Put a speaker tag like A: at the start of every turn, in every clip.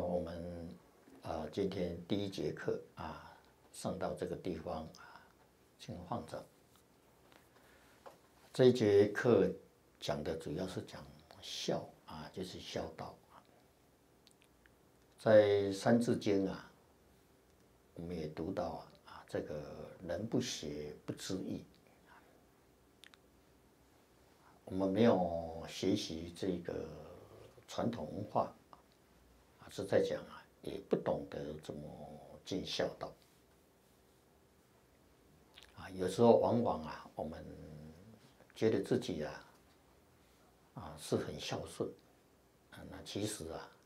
A: 我们今天第一节课上到这个地方请放掌。这一节课讲的主要是讲孝就是孝道。在《三字经》我们也读到这个人不学不知义。我们没有学习这个传统文化，实在讲也不懂得怎么尽孝道。有时候往往我们觉得自己是很孝顺，那其实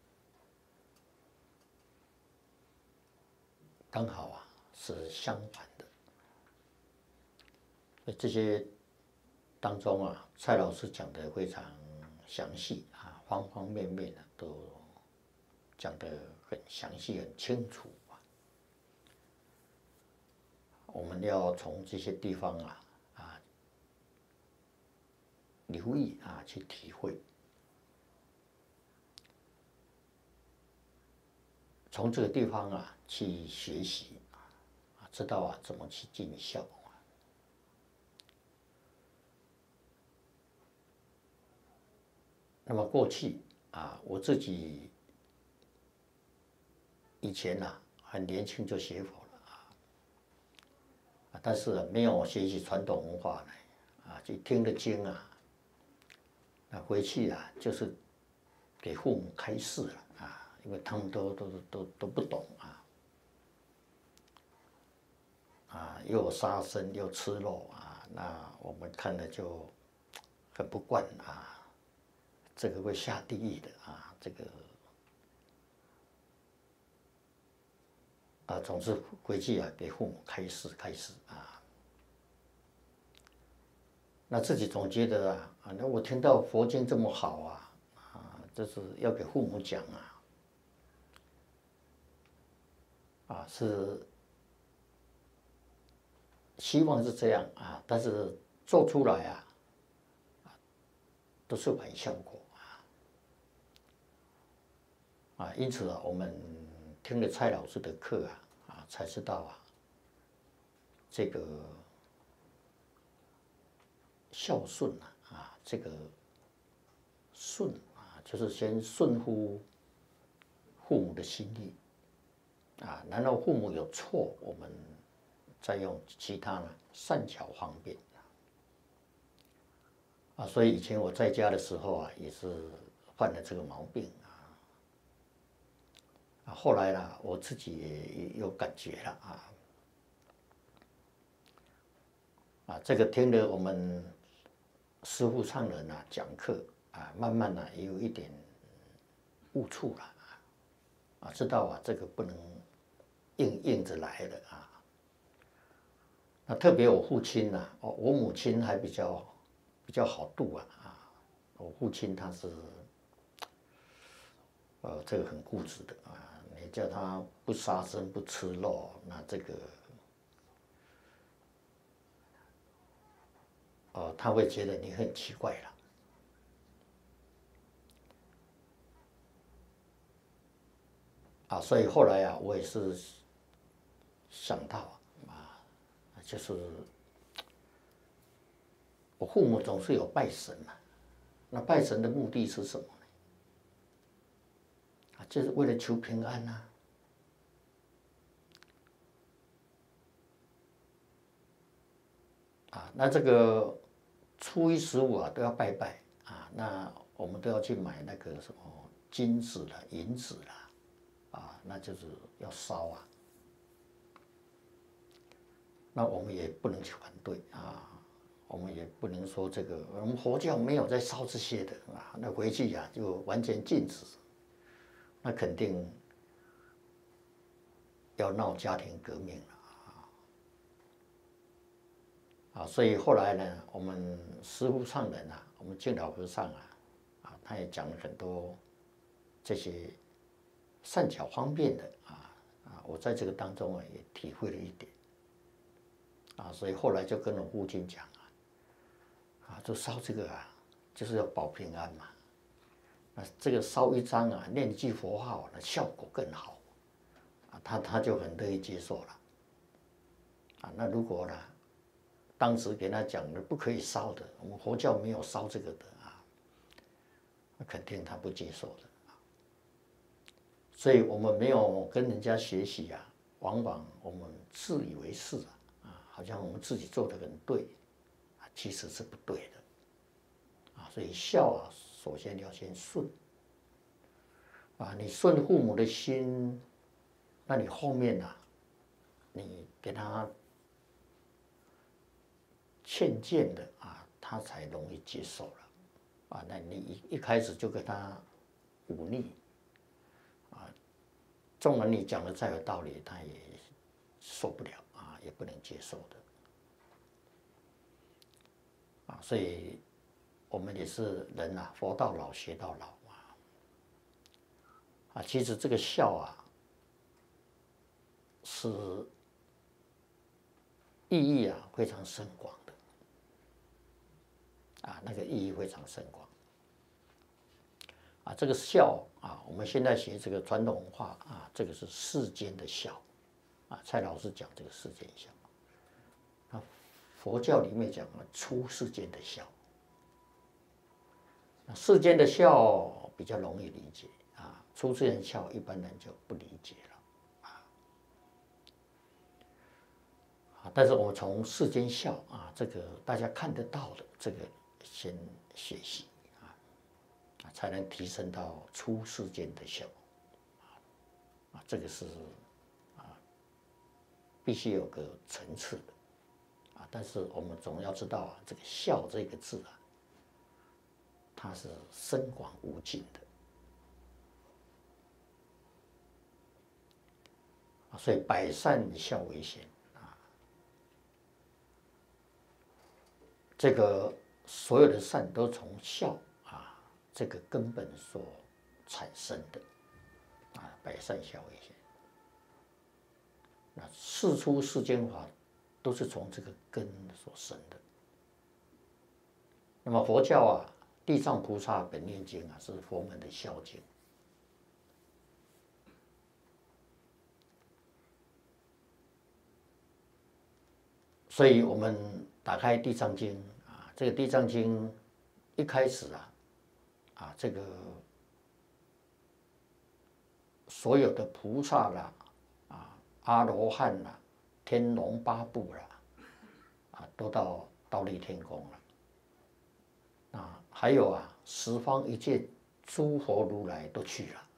A: 刚好是相反的。所以这些当中蔡老师讲的非常详细方方面面都讲得很详细很清楚。我们要从这些地方留意去体会，从这个地方去学习知道怎么去尽孝。那么过去我自己以前很年轻就学佛了但是没有学习传统文化去听了经那回去就是给父母开示了因为他们都不懂又杀生又吃肉那我们看了就很不惯这个会下地狱的这个总是回去给父母开示那自己总觉得那我听到佛经这么好这是要给父母讲是希望是这样但是做出来都是反效果因此我们听了蔡老师的课才知道这个孝顺这个顺就是先顺乎父母的心意然后父母有错，我们再用其他善巧方便所以以前我在家的时候也是犯了这个毛病后来我自己也有感觉了这个听了我们师父上人讲课慢慢也有一点悟处了知道这个不能硬着来的那特别我父亲我母亲还比较好度我父亲他是这个很固执的你叫他不杀生不吃肉，那这个他会觉得你很奇怪了所以后来我也是想到就是我父母总是有拜神那拜神的目的是什么呢？就是为了求平安那这个初一十五都要拜拜那我们都要去买那个什么金子啦、银子啦那就是要烧那我们也不能去反对我们也不能说这个我们佛教没有在烧这些的那回去就完全禁止，那肯定要闹家庭革命了所以后来呢，我们师父上人我们净老和尚他也讲了很多这些善巧方便的我在这个当中也体会了一点所以后来就跟我父亲讲就烧这个就是要保平安嘛这个烧一张啊，念一句佛号，那效果更好，他就很乐意接受了，那如果呢，当时给他讲的不可以烧的，我们佛教没有烧这个的那肯定他不接受的，所以我们没有跟人家学习往往我们自以为是好像我们自己做的很对，其实是不对的，所以孝首先要先顺，你顺父母的心，那你后面你给他劝谏的他才容易接受了，那你一开始就跟他忤逆，纵然你讲的再有道理，他也受不了也不能接受的，所以我们也是人佛到老学到老其实这个孝是意义非常深广的，那个意义非常深广，这个孝我们现在学这个传统文化这个是世间的孝，蔡老师讲这个世间孝，佛教里面讲出世间的孝，世间的孝比较容易理解出世间孝一般人就不理解了但是我们从世间孝这个大家看得到的这个先学习才能提升到出世间的孝这个是必须有个层次的但是我们总要知道这个孝这个字它是深广无尽的所以百善以孝为先这个所有的善都从孝这个根本所产生的百善孝为先。那世出世间法都是从这个根所生的。那么佛教地藏菩萨本愿经是佛门的孝经。所以我们打开地藏经这个地藏经一开始这个所有的菩萨阿罗汉天龙八部都到忉利天宫了还有十方一切诸佛如来都去了。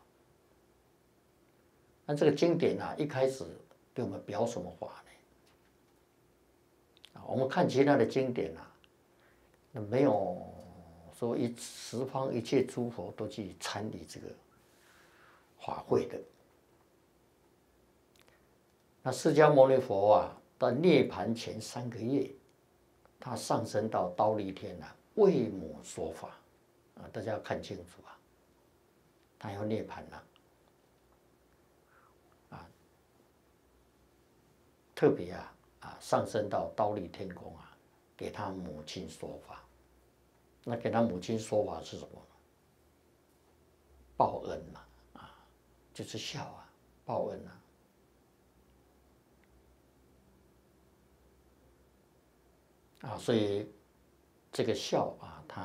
A: 那这个经典一开始给我们表什么法呢？我们看其他的经典没有说十方一切诸佛都去参与这个法会的。那释迦牟尼佛到涅盘前3个月，他上升到忉利天为母说法大家要看清楚他要涅盘了特别上升到忉利天宫给他母亲说法。那给他母亲说法是什么呢？报恩就是孝报恩所以这个孝它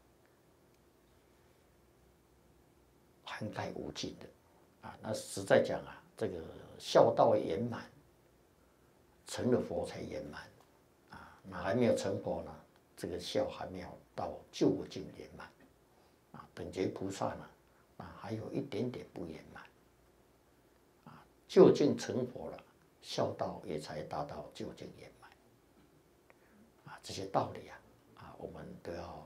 A: 涵盖无尽的那实在讲这个孝道圆满，成了佛才圆满那还没有成佛呢，这个孝还没有到究竟圆满等觉菩萨呢还有一点点不圆满究竟成佛了，孝道也才达到究竟圆满这些道理我们都要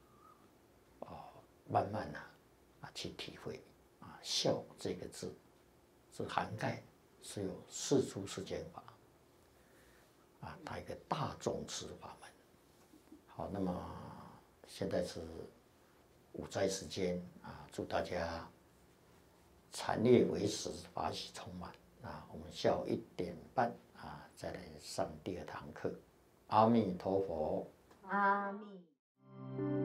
A: 慢慢去体会孝这个字是涵盖是有世出世间法它一个大众持法门。好，那么现在是午斋时间祝大家禅悦为实，法喜充满我们下午1点半再来上第2堂课。阿弥陀佛。
B: 阿弥。